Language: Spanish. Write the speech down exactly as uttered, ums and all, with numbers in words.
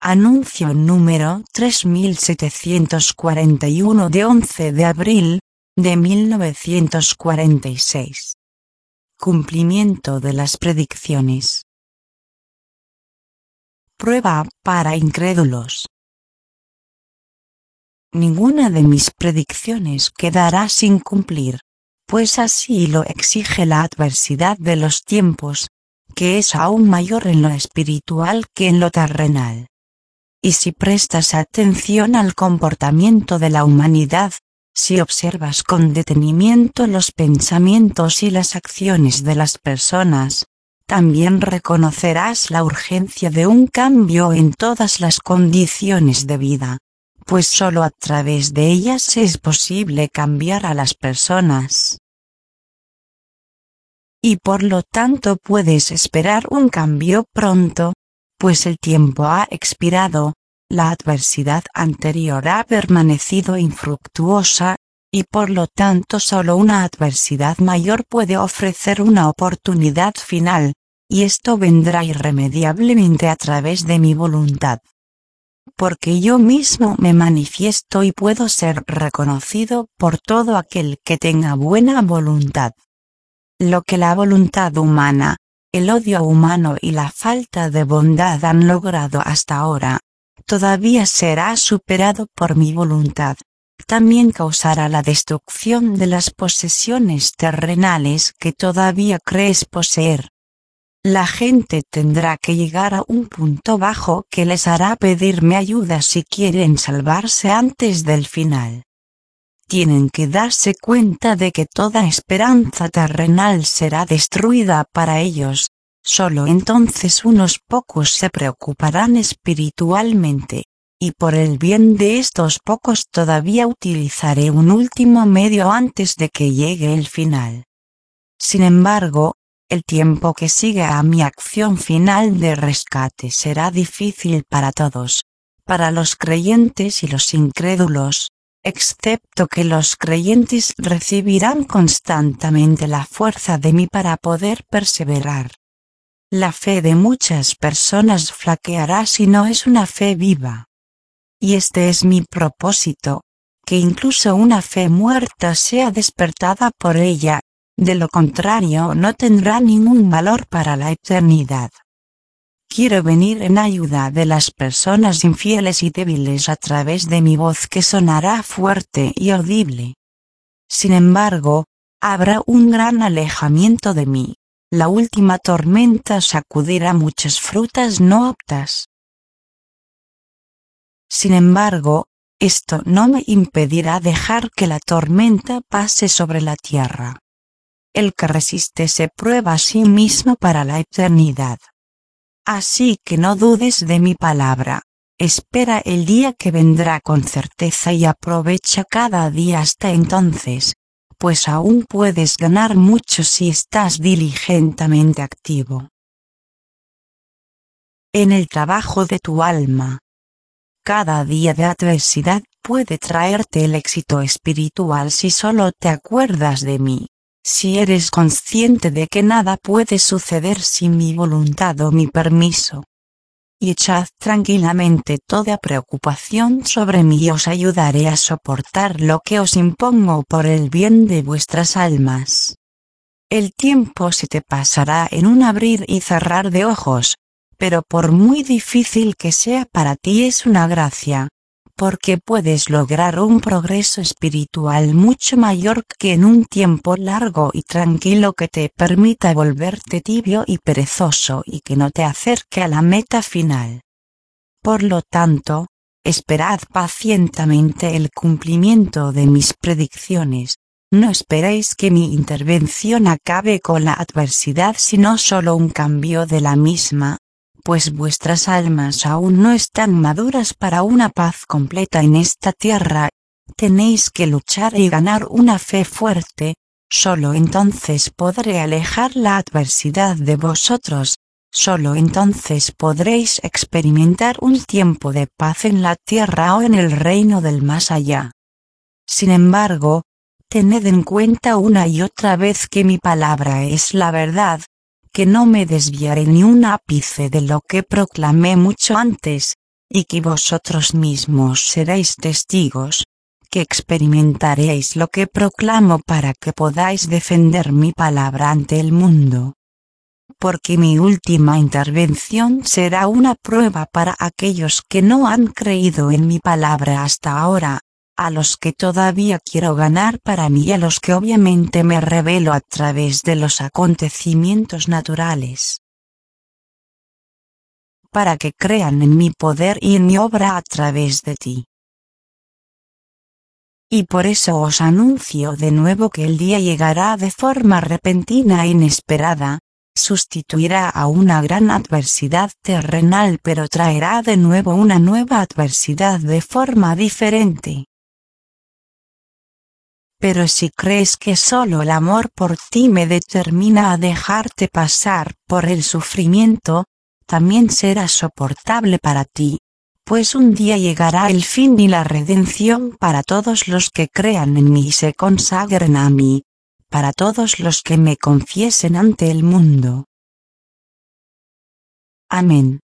Anuncio número tres mil setecientos cuarenta y uno de once de abril de mil novecientos cuarenta y seis. Cumplimiento de las predicciones. Prueba para incrédulos. Ninguna de mis predicciones quedará sin cumplir, pues así lo exige la adversidad de los tiempos, que es aún mayor en lo espiritual que en lo terrenal. Y si prestas atención al comportamiento de la humanidad, si observas con detenimiento los pensamientos y las acciones de las personas, también reconocerás la urgencia de un cambio en todas las condiciones de vida, pues solo a través de ellas es posible cambiar a las personas. Y por lo tanto puedes esperar un cambio pronto, pues el tiempo ha expirado, la adversidad anterior ha permanecido infructuosa, y por lo tanto solo una adversidad mayor puede ofrecer una oportunidad final, y esto vendrá irremediablemente a través de mi voluntad. Porque yo mismo me manifiesto y puedo ser reconocido por todo aquel que tenga buena voluntad. Lo que la voluntad humana, el odio humano y la falta de bondad han logrado hasta ahora, todavía será superado por mi voluntad. También causará la destrucción de las posesiones terrenales que todavía crees poseer. La gente tendrá que llegar a un punto bajo que les hará pedirme ayuda si quieren salvarse antes del final. Tienen que darse cuenta de que toda esperanza terrenal será destruida para ellos. Solo entonces unos pocos se preocuparán espiritualmente, y por el bien de estos pocos todavía utilizaré un último medio antes de que llegue el final. Sin embargo, el tiempo que sigue a mi acción final de rescate será difícil para todos, para los creyentes y los incrédulos, excepto que los creyentes recibirán constantemente la fuerza de mí para poder perseverar. La fe de muchas personas flaqueará si no es una fe viva. Y este es mi propósito, que incluso una fe muerta sea despertada por ella, de lo contrario no tendrá ningún valor para la eternidad. Quiero venir en ayuda de las personas infieles y débiles a través de mi voz que sonará fuerte y audible. Sin embargo, habrá un gran alejamiento de mí. La última tormenta sacudirá muchas frutas no aptas. Sin embargo, esto no me impedirá dejar que la tormenta pase sobre la tierra. El que resiste se prueba a sí mismo para la eternidad. Así que no dudes de mi palabra, espera el día que vendrá con certeza y aprovecha cada día hasta entonces, pues aún puedes ganar mucho si estás diligentemente activo en el trabajo de tu alma. Cada día de adversidad puede traerte el éxito espiritual si solo te acuerdas de mí, si eres consciente de que nada puede suceder sin mi voluntad o mi permiso. Y echad tranquilamente toda preocupación sobre mí y os ayudaré a soportar lo que os impongo por el bien de vuestras almas. El tiempo se te pasará en un abrir y cerrar de ojos, pero por muy difícil que sea para ti es una gracia, porque puedes lograr un progreso espiritual mucho mayor que en un tiempo largo y tranquilo que te permita volverte tibio y perezoso y que no te acerque a la meta final. Por lo tanto, esperad pacientemente el cumplimiento de mis predicciones. No esperéis que mi intervención acabe con la adversidad sino solo un cambio de la misma, pues vuestras almas aún no están maduras para una paz completa en esta tierra. Tenéis que luchar y ganar una fe fuerte, solo entonces podré alejar la adversidad de vosotros, solo entonces podréis experimentar un tiempo de paz en la tierra o en el reino del más allá. Sin embargo, tened en cuenta una y otra vez que mi palabra es la verdad, que no me desviaré ni un ápice de lo que proclamé mucho antes, y que vosotros mismos seréis testigos, que experimentaréis lo que proclamo para que podáis defender mi palabra ante el mundo. Porque mi última intervención será una prueba para aquellos que no han creído en mi palabra hasta ahora, a los que todavía quiero ganar para mí y a los que obviamente me revelo a través de los acontecimientos naturales. Para que crean en mi poder y en mi obra a través de ti. Y por eso os anuncio de nuevo que el día llegará de forma repentina e inesperada, sustituirá a una gran adversidad terrenal pero traerá de nuevo una nueva adversidad de forma diferente. Pero si crees que solo el amor por ti me determina a dejarte pasar por el sufrimiento, también será soportable para ti, pues un día llegará el fin y la redención para todos los que crean en mí y se consagren a mí, para todos los que me confiesen ante el mundo. Amén.